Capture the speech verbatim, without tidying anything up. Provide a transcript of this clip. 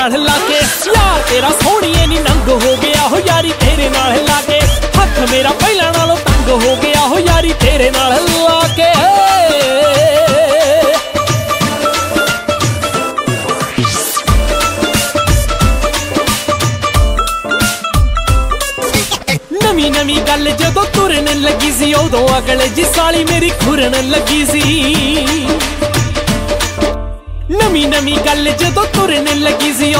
ला के यार तेरा सोहणीए नी नंग हो गया हो यारी तेरे नाल लाके हथ मेरा पहला नालों तंग हो गया हो यारी तेरे नाल लाके नवी नवी गल जदों तुरन लगी सी उदों अगले जी साली मेरी खुरन लगी सी नवी नवी गल जदों तुरन लगी सी